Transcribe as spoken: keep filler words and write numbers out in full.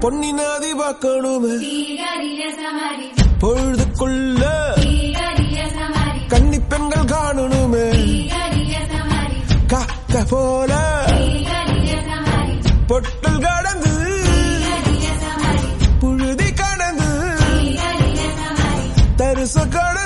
பொன்னினாதி பார்க்கணுமே பொழுதுக்குள்ள கன்னி பெண்கள் காணணுமே காக்க போல பொட்டல் கடந்து புழுதி கடந்து தரிச கட